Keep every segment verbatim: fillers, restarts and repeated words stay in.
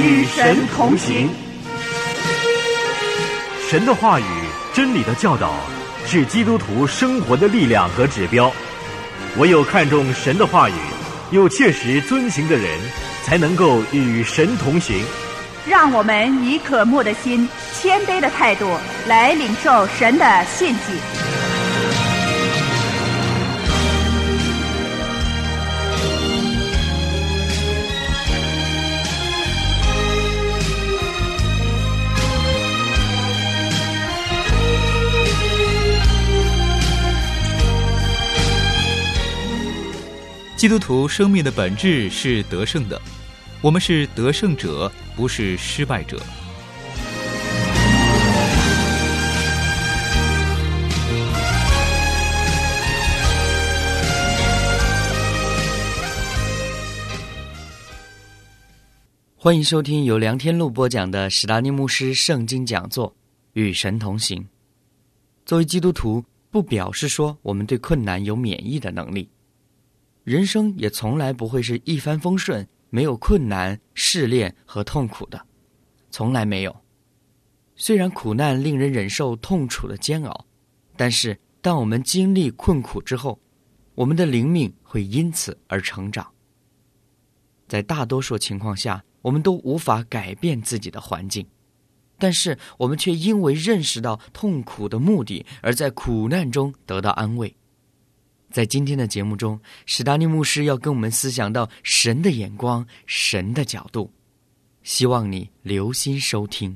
与神同行。神的话语、真理的教导是基督徒生活的力量和指标。唯有看重神的话语，又切实遵行的人，才能够与神同行。 让我们以渴慕的心、谦卑的态度来领受神的信息。 基督徒生命的本质是得胜的，我们是得胜者，不是失败者。 欢迎收听由梁天禄播讲的史达尼牧师圣经讲座《与神同行》。作为基督徒，不表示说我们对困难有免疫的能力。人生也从来不会是一帆风顺，没有困难、试炼和痛苦的，从来没有。虽然苦难令人忍受痛楚的煎熬，但是当我们经历困苦之后，我们的灵命会因此而成长。在大多数情况下，我们都无法改变自己的环境，但是我们却因为认识到痛苦的目的，而在苦难中得到安慰。在今天的节目中，史达尼牧师要跟我们思想到神的眼光、神的角度，希望你留心收听。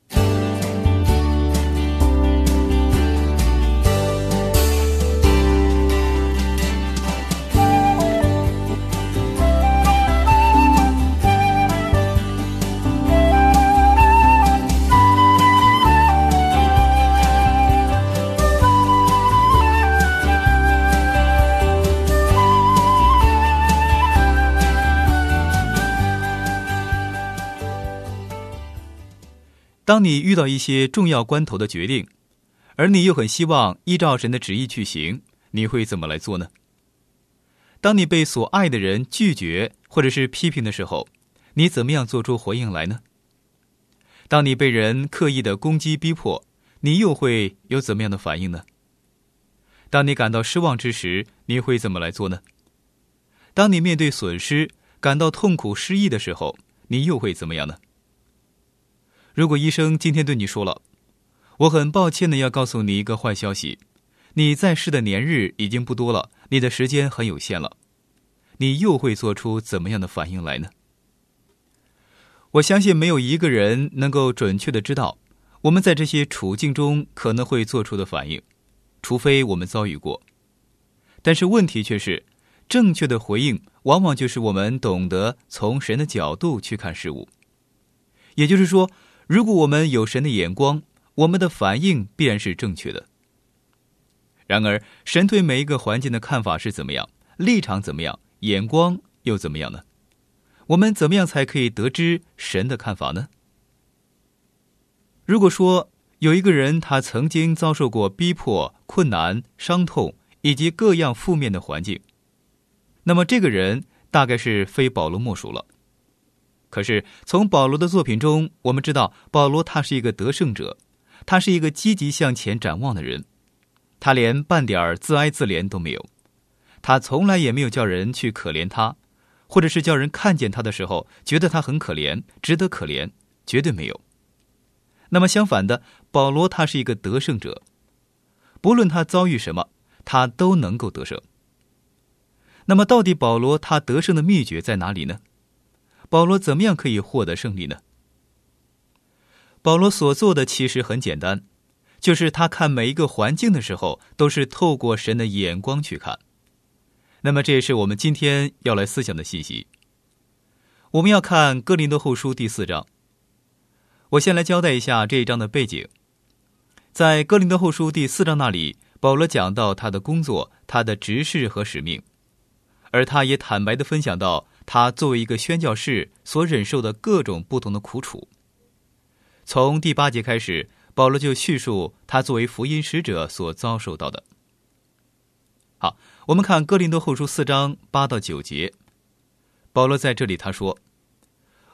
当你遇到一些重要关头的决定，而你又很希望依照神的旨意去行，你会怎么来做呢？当你被所爱的人拒绝或者是批评的时候，你怎么样做出回应来呢？当你被人刻意的攻击逼迫，你又会有怎么样的反应呢？当你感到失望之时，你会怎么来做呢？当你面对损失感到痛苦失意的时候，你又会怎么样呢？如果医生今天对你说了，我很抱歉的要告诉你一个坏消息，你在世的年日已经不多了，你的时间很有限了，你又会做出怎么样的反应来呢？我相信没有一个人能够准确的知道我们在这些处境中可能会做出的反应，除非我们遭遇过。但是问题却是，正确的回应往往就是我们懂得从神的角度去看事物。也就是说，如果我们有神的眼光，我们的反应必然是正确的。然而，神对每一个环境的看法是怎么样，立场怎么样，眼光又怎么样呢？我们怎么样才可以得知神的看法呢？如果说有一个人他曾经遭受过逼迫、困难、伤痛以及各样负面的环境，那么这个人大概是非保罗莫属了。可是从保罗的作品中，我们知道保罗他是一个得胜者，他是一个积极向前展望的人，他连半点自哀自怜都没有，他从来也没有叫人去可怜他，或者是叫人看见他的时候觉得他很可怜，值得可怜，绝对没有。那么相反的，保罗他是一个得胜者，不论他遭遇什么，他都能够得胜。那么到底保罗他得胜的秘诀在哪里呢？保罗怎么样可以获得胜利呢？保罗所做的其实很简单，就是他看每一个环境的时候都是透过神的眼光去看。那么这也是我们今天要来思想的信息。我们要看哥林多后书第四章。我先来交代一下这一章的背景。在哥林多后书第四章那里，保罗讲到他的工作、他的职事和使命，而他也坦白地分享到他作为一个宣教士所忍受的各种不同的苦楚。从第八节开始，保罗就叙述他作为福音使者所遭受到的。好，我们看哥林多后书四章八到九节，保罗在这里他说：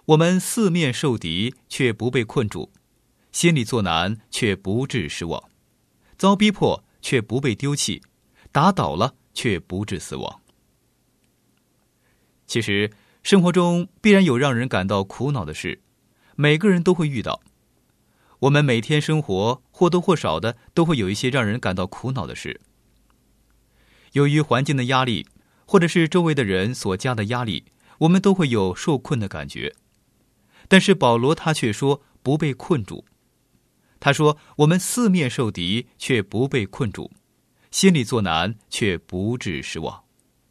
我们四面受敌，却不被困住；心里作难，却不致失望；遭逼迫，却不被丢弃；打倒了，却不致死亡。其实，生活中必然有让人感到苦恼的事，每个人都会遇到。我们每天生活或多或少的都会有一些让人感到苦恼的事。由于环境的压力，或者是周围的人所加的压力，我们都会有受困的感觉。但是保罗他却说不被困住。他说我们四面受敌，却不被困住；心里作难，却不致失望。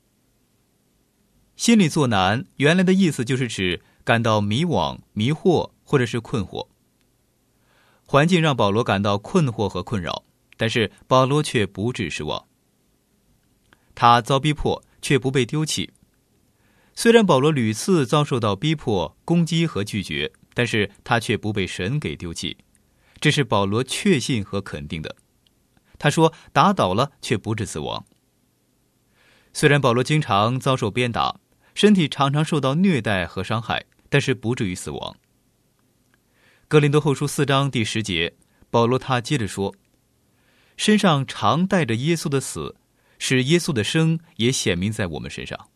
心里作难原来的意思就是指感到迷惘、迷惑或者是困惑。环境让保罗感到困惑和困扰，但是保罗却不致失望。他遭逼迫，却不被丢弃。虽然保罗屡次遭受到逼迫、攻击和拒绝，但是他却不被神给丢弃，这是保罗确信和肯定的。他说打倒了，却不致死亡。虽然保罗经常遭受鞭打，身体常常受到虐待和伤害，但是不至于死亡。哥林多后书四章第十节，保罗他接着说，身上常带着耶稣的死，使耶稣的生也显明在我们身上。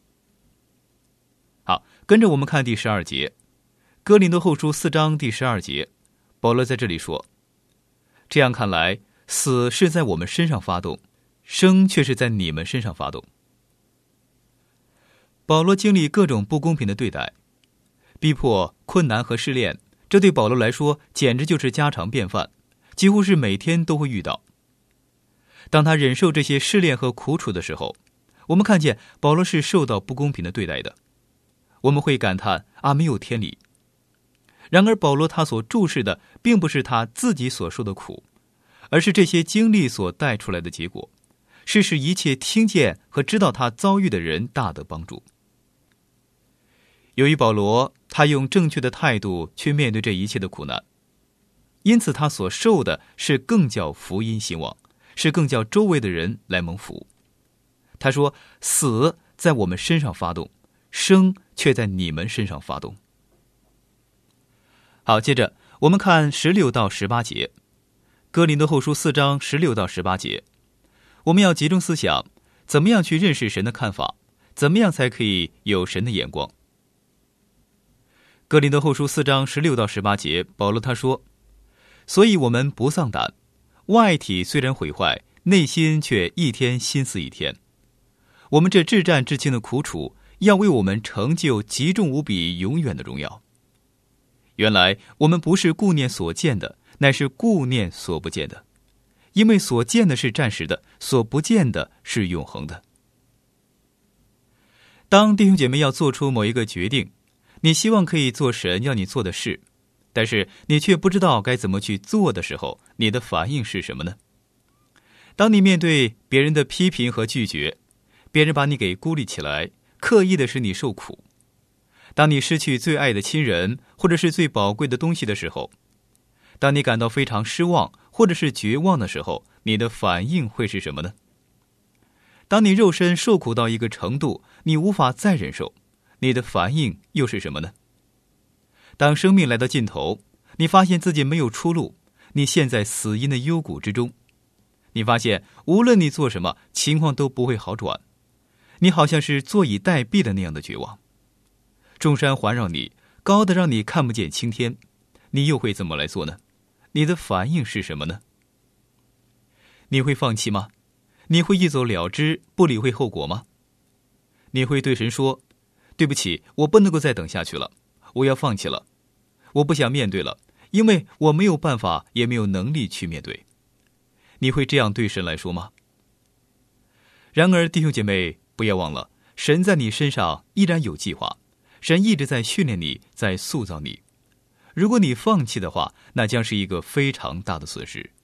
好，跟着我们看第十二节，哥林多后书四章第十二节，保罗在这里说，这样看来，死是在我们身上发动，生却是在你们身上发动。保罗经历各种不公平的对待，逼迫、困难和试炼，这对保罗来说简直就是家常便饭，几乎是每天都会遇到。当他忍受这些试炼和苦楚的时候，我们看见保罗是受到不公平的对待的。我们会感叹啊，没有天理。然而保罗他所注视的并不是他自己所受的苦，而是这些经历所带出来的结果，是使一切听见和知道他遭遇的人大得帮助。由于保罗他用正确的态度去面对这一切的苦难，因此他所受的是更叫福音兴旺，是更叫周围的人来蒙福。他说死在我们身上发动，生却在你们身上发动。好，接着我们看十六到十八节，哥林多后书四章十六到十八节，我们要集中思想，怎么样去认识神的看法，怎么样才可以有神的眼光。哥林多后书四章十六到十八节，保罗他说，所以我们不丧胆，外体虽然毁坏，内心却一天心思一天。我们这至战至轻的苦楚，要为我们成就极重无比永远的荣耀。原来我们不是顾念所见的，乃是顾念所不见的，因为所见的是暂时的，所不见的是永恒的。当弟兄姐妹要做出某一个决定，你希望可以做神要你做的事，但是你却不知道该怎么去做的时候，你的反应是什么呢？当你面对别人的批评和拒绝，别人把你给孤立起来，刻意的使你受苦，当你失去最爱的亲人或者是最宝贵的东西的时候，当你感到非常失望或者是绝望的时候，你的反应会是什么呢？当你肉身受苦到一个程度，你无法再忍受，你的反应又是什么呢？当生命来到尽头，你发现自己没有出路，你陷在死荫的幽谷之中，你发现无论你做什么，情况都不会好转，你好像是坐以待毙的那样的绝望。众山环绕你，高的让你看不见青天，你又会怎么来做呢？你的反应是什么呢？你会放弃吗？你会一走了之，不理会后果吗？你会对神说，对不起，我不能够再等下去了，我要放弃了，我不想面对了，因为我没有办法也没有能力去面对。你会这样对神来说吗？然而弟兄姐妹，不要忘了，神在你身上依然有计划，神一直在训练你，在塑造你。如果你放弃的话，那将是一个非常大的损失。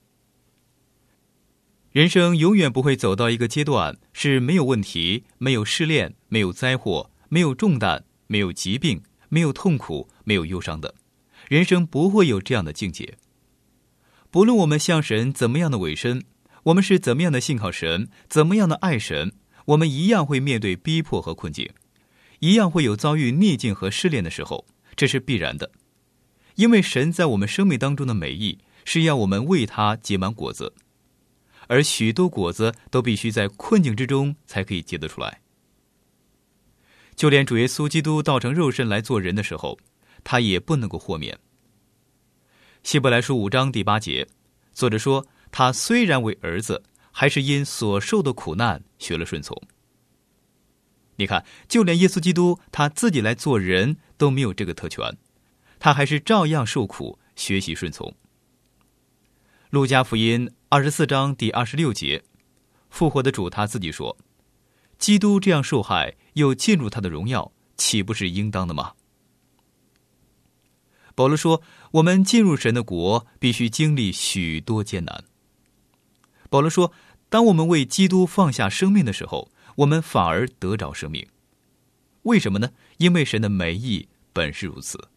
人生永远不会走到一个阶段是没有问题，没有试炼，没有灾祸，没有重担，没有疾病，没有痛苦，没有忧伤的。人生不会有这样的境界。不论我们向神怎么样的委身，我们是怎么样的信靠神，怎么样的爱神，我们一样会面对逼迫和困境，一样会有遭遇逆境和试炼的时候， 这是必然的，因为神在我们生命当中的美意是要我们为他结满果子，而许多果子都必须在困境之中才可以结得出来。就连主耶稣基督道成肉身来做人的时候，他也不能够豁免。希伯来书五章第八节，作者说，他虽然为儿子，还是因所受的苦难学了顺从。你看，就连耶稣基督他自己来做人都没有这个特权，他还是照样受苦，学习顺从。路加福音二十四章第二十六节，复活的主他自己说，基督这样受害，又进入他的荣耀，岂不是应当的吗？保罗说，我们进入神的国，必须经历许多艰难。保罗说，当我们为基督放下生命的时候，我们反而得着生命。为什么呢？因为神的美意本是如此。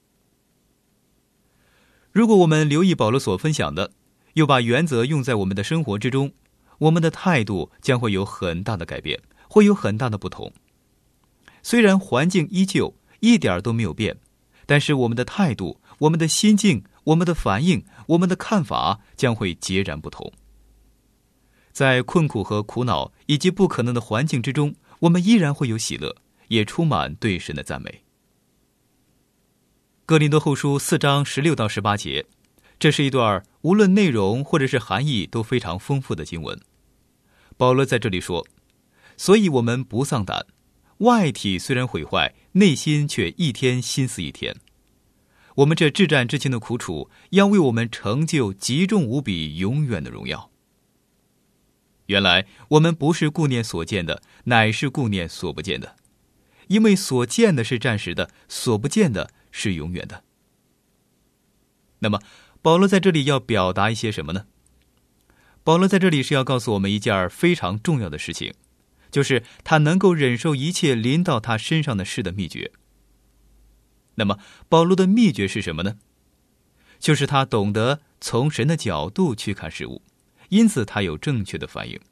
如果我们留意保罗所分享的，又把原则用在我们的生活之中，我们的态度将会有很大的改变，会有很大的不同。虽然环境依旧，一点都没有变，但是我们的态度、我们的心境、我们的反应、我们的看法将会截然不同。在困苦和苦恼以及不可能的环境之中，我们依然会有喜乐，也充满对神的赞美。哥林多后书四章十六到十八节，这是一段无论内容或者是含义都非常丰富的经文。保罗在这里说，所以我们不丧胆，外体虽然毁坏，内心却一天心思一天。我们这至战之情的苦楚，要为我们成就极重无比永远的荣耀。原来我们不是顾念所见的，乃是顾念所不见的，因为所见的是暂时的，所不见的是永远的。那么保罗在这里要表达一些什么呢？保罗在这里是要告诉我们一件非常重要的事情，就是他能够忍受一切临到他身上的事的秘诀。那么保罗的秘诀是什么呢？就是他懂得从神的角度去看事物，因此他有正确的反应。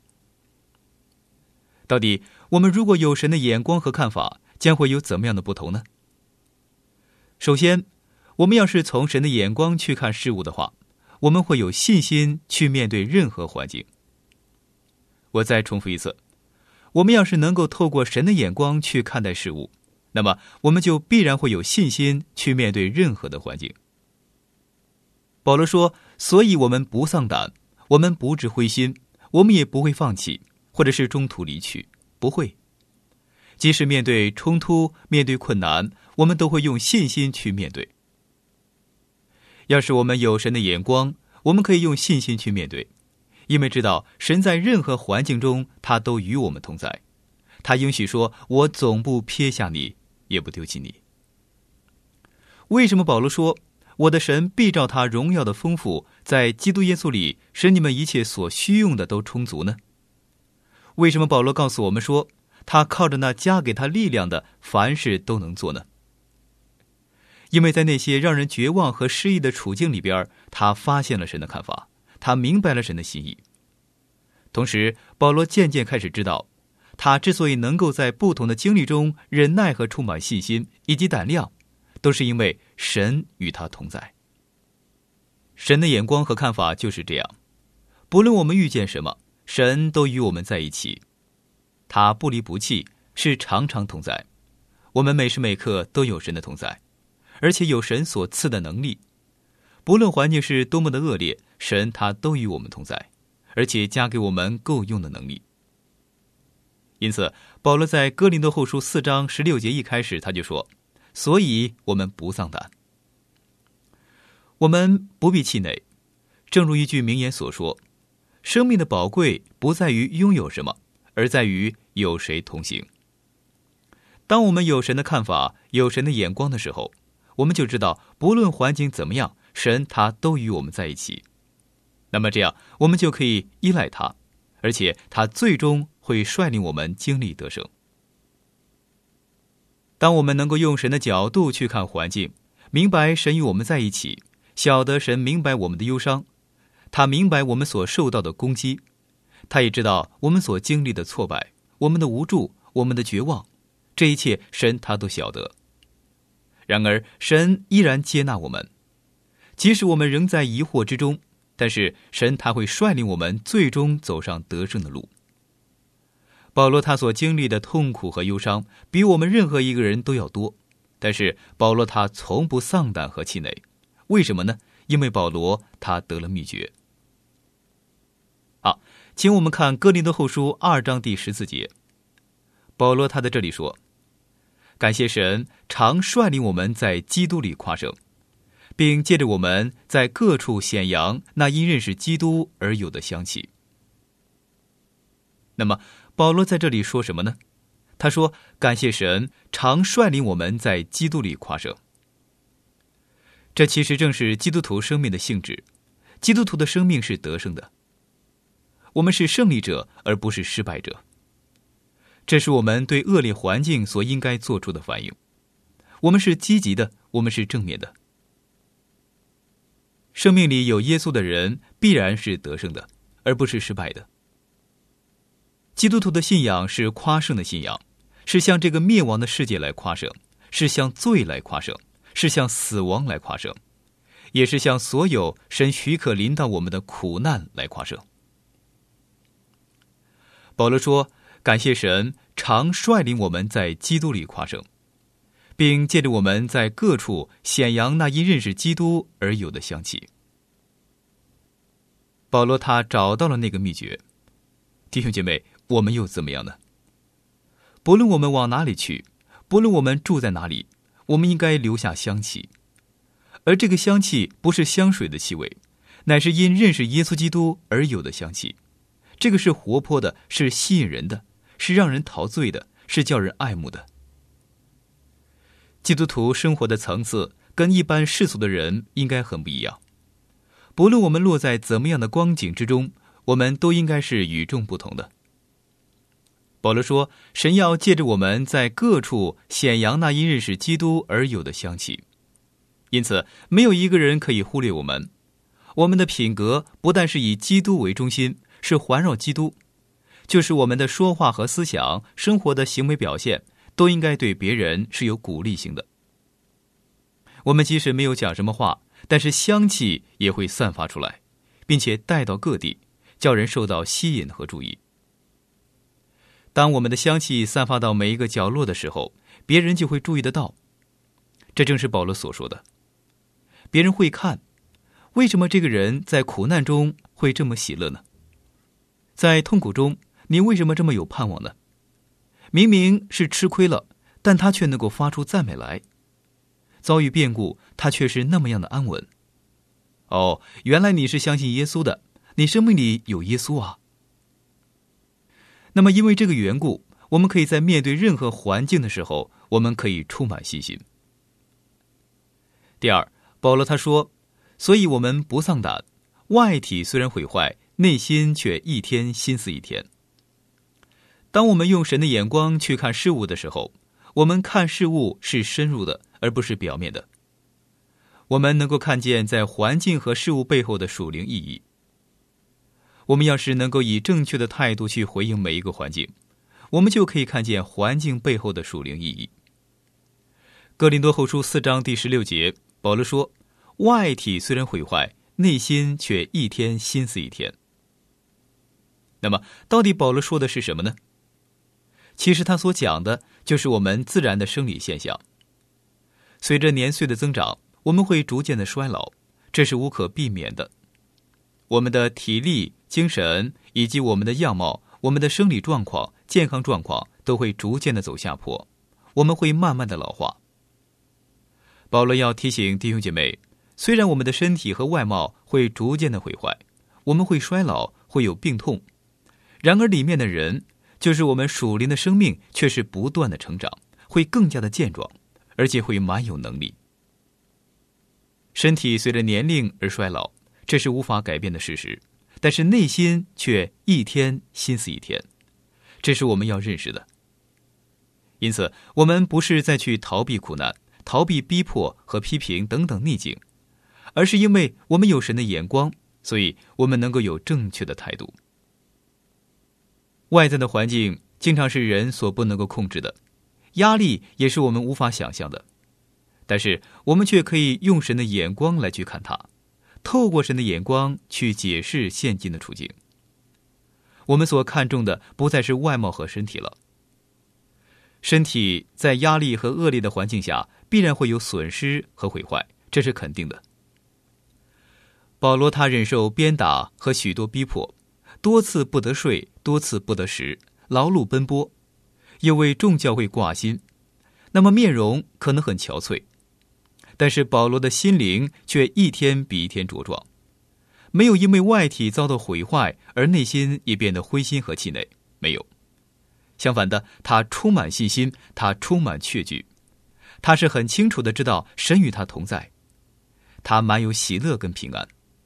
到底我们如果有神的眼光和看法，将会有怎么样的不同呢？首先，我们要是从神的眼光去看事物的话，我们会有信心去面对任何环境。我再重复一次，我们要是能够透过神的眼光去看待事物，那么我们就必然会有信心去面对任何的环境。保罗说，所以我们不丧胆，我们不致灰心，我们也不会放弃，或者是中途离去，不会。即使面对冲突，面对困难，我们都会用信心去面对。要是我们有神的眼光，我们可以用信心去面对，因为知道神在任何环境中，他都与我们同在。他应许说，我总不撇下你，也不丢弃你。为什么保罗说，我的神必照他荣耀的丰富，在基督耶稣里使你们一切所需用的都充足呢？为什么保罗告诉我们说，他靠着那加给他力量的，凡事都能做呢？因为在那些让人绝望和失意的处境里边，他发现了神的看法，他明白了神的心意。同时，保罗渐渐开始知道，他之所以能够在不同的经历中忍耐和充满信心以及胆量，都是因为神与他同在。神的眼光和看法就是这样，不论我们遇见什么，神都与我们在一起，他不离不弃，是常常同在。我们每时每刻都有神的同在，而且有神所赐的能力。不论环境是多么的恶劣，神他都与我们同在，而且加给我们够用的能力。因此，保罗在哥林多后书四章十六节一开始他就说，所以我们不丧胆。我们不必气馁，正如一句名言所说，生命的宝贵不在于拥有什么，而在于有谁同行。当我们有神的看法，有神的眼光的时候，我们就知道不论环境怎么样，神他都与我们在一起。那么这样我们就可以依赖他，而且他最终会率领我们经历得胜。当我们能够用神的角度去看环境，明白神与我们在一起，晓得神明白我们的忧伤，他明白我们所受到的攻击，他也知道我们所经历的挫败，我们的无助，我们的绝望，这一切神他都晓得。 然而神依然接纳我们，即使我们仍在疑惑之中，但是神他会率领我们最终走上得胜的路。保罗他所经历的痛苦和忧伤比我们任何一个人都要多，但是保罗他从不丧胆和气馁。为什么呢？因为保罗他得了秘诀。好，请我们看哥林多后书二章第十四节。保罗他在这里说，感谢神常率领我们在基督里夸胜，并借着我们在各处显扬那因认识基督而有的香气。那么保罗在这里说什么呢？他说，感谢神常率领我们在基督里夸胜。这其实正是基督徒生命的性质。基督徒的生命是得胜的，我们是胜利者而不是失败者。这是我们对恶劣环境所应该做出的反应。我们是积极的，我们是正面的。生命里有耶稣的人必然是得胜的，而不是失败的。基督徒的信仰是夸胜的信仰，是向这个灭亡的世界来夸胜，是向罪来夸胜，是向死亡来夸胜，也是向所有神许可临到我们的苦难来夸胜。保罗说，感谢神常率领我们在基督里夸胜，并借着我们在各处显扬那因认识基督而有的香气。保罗他找到了那个秘诀。弟兄姐妹，我们又怎么样呢？不论我们往哪里去，不论我们住在哪里，我们应该留下香气。而这个香气不是香水的气味，乃是因认识耶稣基督而有的香气。这个是活泼的，是吸引人的，是让人陶醉的，是叫人爱慕的。基督徒生活的层次跟一般世俗的人应该很不一样。不论我们落在怎么样的光景之中，我们都应该是与众不同的。保罗说，神要借着我们在各处显扬那因认识基督而有的香气。因此没有一个人可以忽略我们。我们的品格不但是以基督为中心，是环绕基督，就是我们的说话和思想、生活的行为表现都应该对别人是有鼓励性的。我们即使没有讲什么话，但是香气也会散发出来，并且带到各地，叫人受到吸引和注意。当我们的香气散发到每一个角落的时候，别人就会注意得到。这正是保罗所说的，别人会看，为什么这个人在苦难中会这么喜乐呢？在痛苦中，你为什么这么有盼望呢？明明是吃亏了，但他却能够发出赞美来。遭遇变故，他却是那么样的安稳。哦，原来你是相信耶稣的，你生命里有耶稣啊。那么因为这个缘故，我们可以在面对任何环境的时候，我们可以充满信心。第二，保罗他说，所以我们不丧胆，外体虽然毁坏，内心却一天心思一天。当我们用神的眼光去看事物的时候，我们看事物是深入的，而不是表面的。我们能够看见在环境和事物背后的属灵意义。我们要是能够以正确的态度去回应每一个环境，我们就可以看见环境背后的属灵意义。哥林多后书四章第十六节，保罗说，外体虽然毁坏，内心却一天心思一天。那么到底保罗说的是什么呢？其实他所讲的就是我们自然的生理现象。随着年岁的增长，我们会逐渐的衰老，这是无可避免的。我们的体力、精神以及我们的样貌、我们的生理状况、健康状况都会逐渐的走下坡，我们会慢慢的老化。保罗要提醒弟兄姐妹，虽然我们的身体和外貌会逐渐的毁坏，我们会衰老，会有病痛，然而里面的人，就是我们属灵的生命，却是不断的成长，会更加的健壮，而且会蛮有能力。身体随着年龄而衰老，这是无法改变的事实，但是内心却一天心思一天，这是我们要认识的。因此我们不是再去逃避苦难，逃避逼迫和批评等等逆境，而是因为我们有神的眼光，所以我们能够有正确的态度。外在的环境经常是人所不能够控制的，压力也是我们无法想象的。 但是我们却可以用神的眼光来去看它，透过神的眼光去解释现今的处境。我们所看重的不再是外貌和身体了。身体在压力和恶劣的环境下必然会有损失和毁坏，这是肯定的。保罗他忍受鞭打和许多逼迫，多次不得睡，多次不得食，劳碌奔波，又为众教会挂心，那么面容可能很憔悴，但是保罗的心灵却一天比一天茁壮，没有因为外体遭到毁坏而内心也变得灰心和气馁，没有。相反的，他充满信心，他充满确据，他是很清楚的知道神与他同在，他满有喜乐跟平安。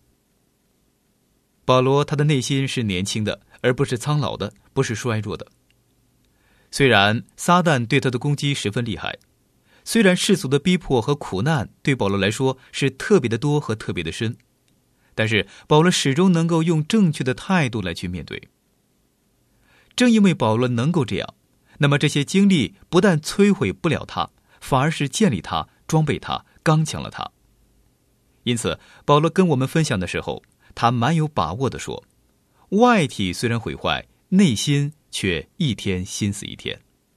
保罗他的内心是年轻的，而不是苍老的，不是衰弱的。虽然撒旦对他的攻击十分厉害，虽然世俗的逼迫和苦难对保罗来说是特别的多和特别的深，但是保罗始终能够用正确的态度来去面对。正因为保罗能够这样，那么这些经历不但摧毁不了他，反而是建立他、装备他、刚强了他。因此保罗跟我们分享的时候，他蛮有把握地说，外体虽然毁坏，内心却一天心思一天。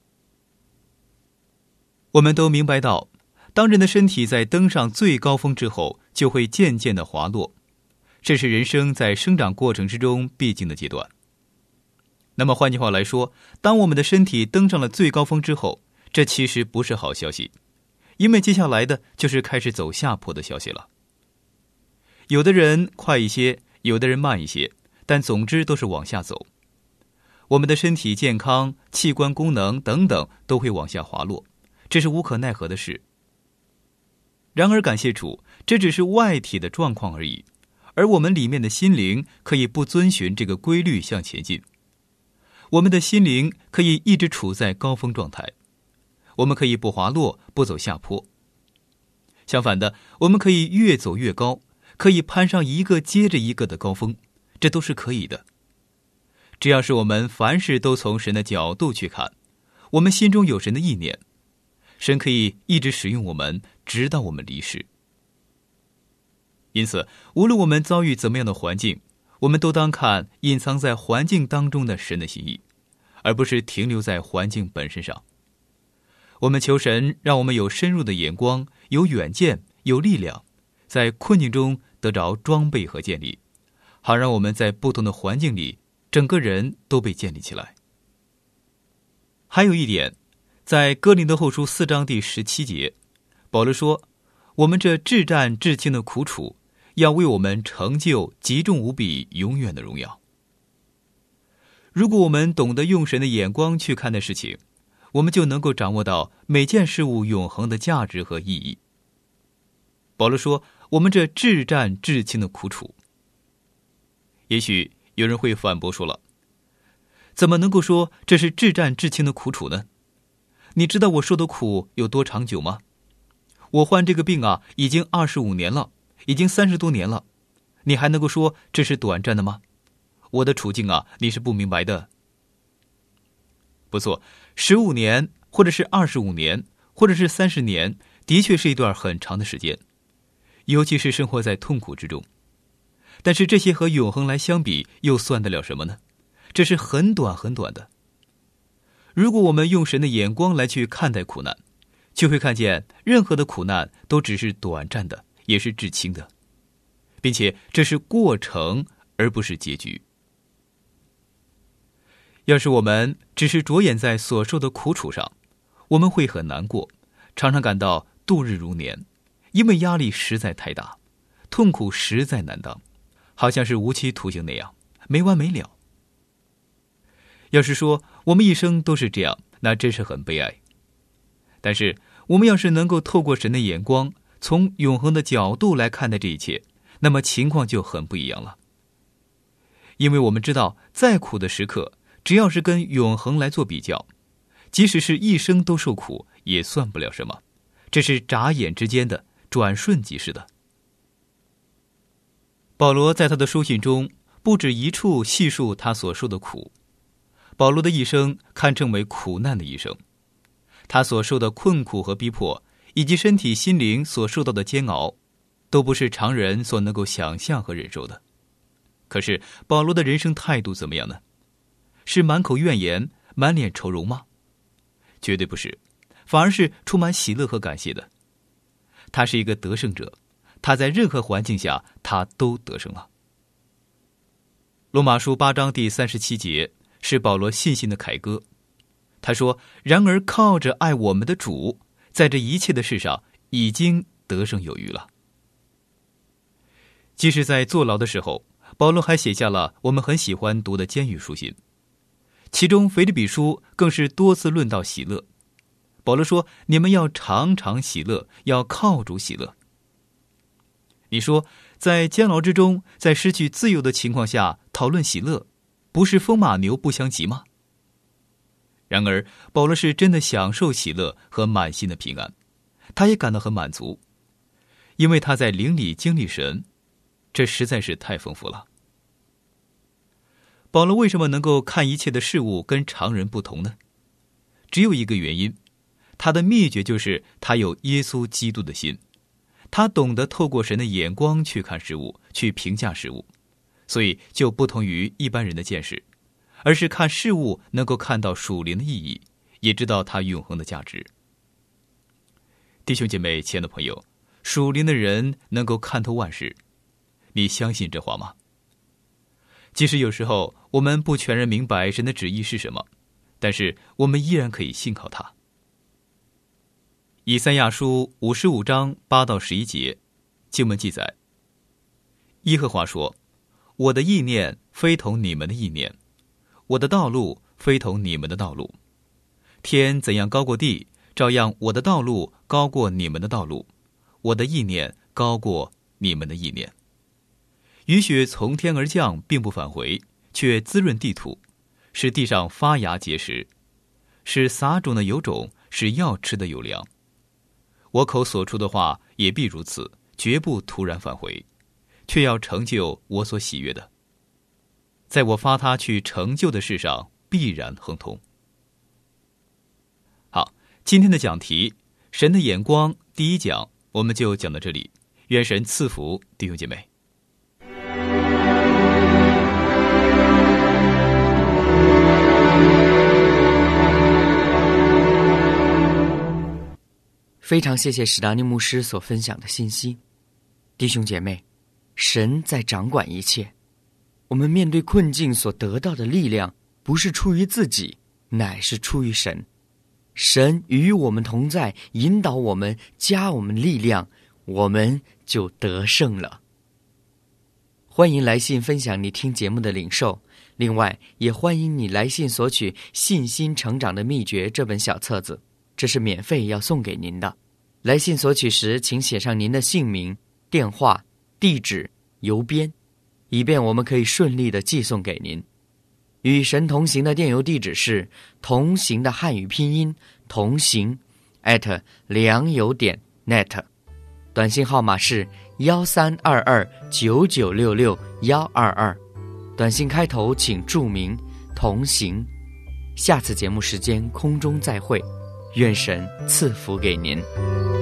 我们都明白到，当人的身体在登上最高峰之后，就会渐渐的滑落，这是人生在生长过程之中必经的阶段。那么换句话来说，当我们的身体登上了最高峰之后，这其实不是好消息，因为接下来的就是开始走下坡的消息了。有的人快一些，有的人慢一些，但总之都是往下走。我们的身体健康、器官功能等等都会往下滑落，这是无可奈何的事。然而感谢主，这只是外体的状况而已，而我们里面的心灵可以不遵循这个规律向前进。我们的心灵可以一直处在高峰状态，我们可以不滑落，不走下坡。相反的，我们可以越走越高，可以攀上一个接着一个的高峰，这都是可以的。只要是我们凡事都从神的角度去看，我们心中有神的意念，神可以一直使用我们，直到我们离世。因此，无论我们遭遇怎么样的环境，我们都当看隐藏在环境当中的神的心意，而不是停留在环境本身上。我们求神让我们有深入的眼光，有远见，有力量，在困境中得着装备和建立，好让我们在不同的环境里，整个人都被建立起来。还有一点，在哥林多后书四章第十七节，保罗说，我们这至战至轻的苦楚，要为我们成就极重无比永远的荣耀。如果我们懂得用神的眼光去看待事情，我们就能够掌握到每件事物永恒的价值和意义。保罗说，我们这至战至轻的苦楚。也许有人会反驳说了，怎么能够说这是至战至轻的苦楚呢？你知道我受的苦有多长久吗？我患这个病啊，已经二十五年了，已经三十多年了，你还能够说这是短暂的吗？我的处境啊，你是不明白的。不错，十五年，或者是二十五年，或者是三十年，的确是一段很长的时间，尤其是生活在痛苦之中。但是这些和永恒来相比，又算得了什么呢？这是很短很短的。如果我们用神的眼光来去看待苦难，就会看见任何的苦难都只是短暂的，也是至轻的，并且这是过程，而不是结局。要是我们只是着眼在所受的苦楚上，我们会很难过，常常感到度日如年，因为压力实在太大，痛苦实在难当，好像是无期徒刑那样，没完没了。要是说我们一生都是这样，那真是很悲哀。但是我们要是能够透过神的眼光，从永恒的角度来看待这一切，那么情况就很不一样了。因为我们知道，再苦的时刻，只要是跟永恒来做比较，即使是一生都受苦，也算不了什么，这是眨眼之间的，转瞬即逝的。保罗在他的书信中不止一处细述他所受的苦。保罗的一生堪称为苦难的一生，他所受的困苦和逼迫， 以及身体心灵所受到的煎熬，都不是常人所能够想象和忍受的。可是保罗的人生态度怎么样呢？是满口怨言，满脸愁容吗？绝对不是，反而是充满喜乐和感谢的。他是一个得胜者，他在任何环境下他都得胜了。罗马书八章第三十七节是保罗信心的凯歌。他说，然而靠着爱我们的主，在这一切的事上已经得胜有余了。即使在坐牢的时候，保罗还写下了我们很喜欢读的监狱书信，其中腓立比书更是多次论到喜乐。保罗说，你们要常常喜乐，要靠主喜乐。你说，在监牢之中，在失去自由的情况下讨论喜乐，不是风马牛不相及吗？然而保罗是真的享受喜乐和满心的平安，他也感到很满足，因为他在灵里经历神，这实在是太丰富了。保罗为什么能够看一切的事物跟常人不同呢？只有一个原因，他的秘诀就是他有耶稣基督的心，他懂得透过神的眼光去看事物，去评价事物，所以就不同于一般人的见识，而是看事物能够看到属灵的意义，也知道它永恒的价值。弟兄姐妹，亲爱的朋友，属灵的人能够看透万事，你相信这话吗？即使有时候我们不全然明白神的旨意是什么，但是我们依然可以信靠他。以赛亚书五十五章八到十一节经文记载，耶和华说，我的意念非同你们的意念，我的道路非同你们的道路。天怎样高过地，照样我的道路高过你们的道路，我的意念高过你们的意念。雨雪从天而降，并不返回，却滋润地土，使地上发芽结实，使撒种的有种，使要吃的有粮。我口所出的话也必如此，绝不突然返回，却要成就我所喜悦的，在我发他去成就的事上必然亨通。好，今天的讲题神的眼光第一讲我们就讲到这里，愿神赐福弟兄姐妹。 非常谢谢史达尼牧师所分享的信息。弟兄姐妹，神在掌管一切，我们面对困境所得到的力量，不是出于自己，乃是出于神。神与我们同在，引导我们，加我们力量，我们就得胜了。欢迎来信分享你听节目的领受，另外也欢迎你来信索取《信心成长的秘诀》这本小册子，这是免费要送给您的。来信索取时，请写上您的姓名、电话、地址、邮编，以便我们可以顺利地寄送给您。与神同行的电邮地址是同行的汉语拼音同行 at 良友点 net， 短信号码是幺三二二九九六六幺二二，短信开头请注明同行。下次节目时间空中再会，愿神赐福给您。